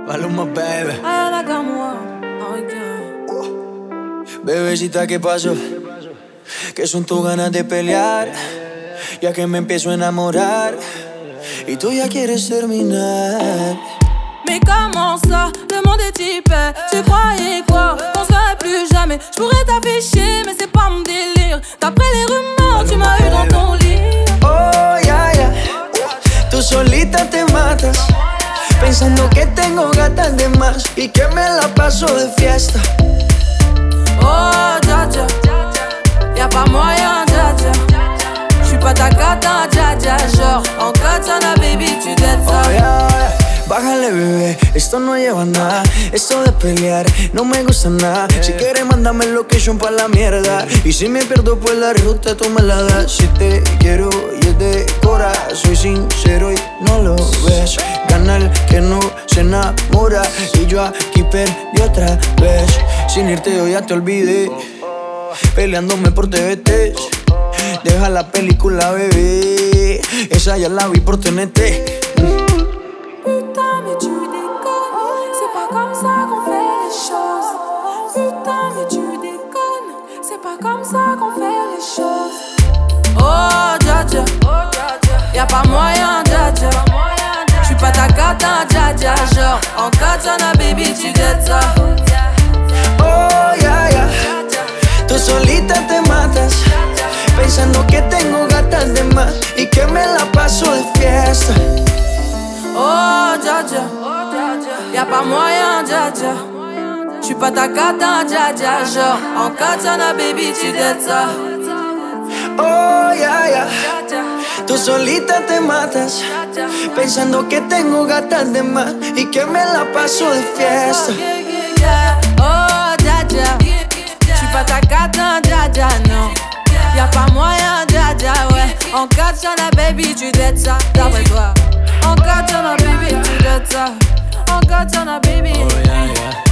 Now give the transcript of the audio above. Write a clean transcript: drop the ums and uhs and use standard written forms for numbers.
Maluma, baby. Ay, Nakamura. Ay, God. Bebecita, ¿qué pasó? ¿Qué son tus ganas de pelear? Ya que me empiezo a enamorar y tú ya quieres terminar. Mais comment ça, le monde est hyper. Tu croyais quoi, qu'on serait plus jamais. J'pourrais t'afficher, mais c'est pas mon délire. D'après les rumeurs, tu m'as eu dans ton lit. Oh, ya, ya. Tú solita te matas, pensando que tengo gatas de más y que me la paso de fiesta. Oh, dja dja, y'a pas moyen, dja dja. J'suis pas ta cata, dja dja. Genre, en katana, baby, tu dettes ça. Oh, ya, ya. Bájale, bebé, esto no lleva nada. Esto de pelear no me gusta nada. Si quieres, mándame location pa' la mierda. Y si me pierdo, pues la ruta tú me la das. Si te quiero y es de cora, soy sincero y no lo ves. Gana el que no se enamora. Y yo aquí perdí otra vez. Sin irte yo ya te olvidé, peleándome por TVT. Deja la película, bebé, esa ya la vi por TNT. Putain, mais tu déconnes. C'est pas comme ça qu'on fait les choses. Putain, mais tu déconnes. C'est pas comme ça qu'on fait les choses. Oh, dja dja, y'a pas moyen, dja dja. J'suis pas ta cata, dja dja. Genre, en katana, baby, tu dettes ça. Oh, ya, ya. Tú solita te matas, pensando que tengo gatas de más y que me la paso de fiesta. Oh, dja dja, y'a pas moyen, dja dja. J'suis pas ta cata, dja dja. Genre, en katana, baby, tu dettes ça. Oh, ya, ya. Tú solita te matas, pensando que tengo gatas de más y que me la paso de fiesta. Oh, dja dja, j'suis pas ta cata, dja dja, non. Y'a pas moyen, dja dja, ouais. En katana, baby, tu dettes ça. D'après toi. En katana, baby, tu dettes ça. En katana, baby. Oh, yeah, yeah.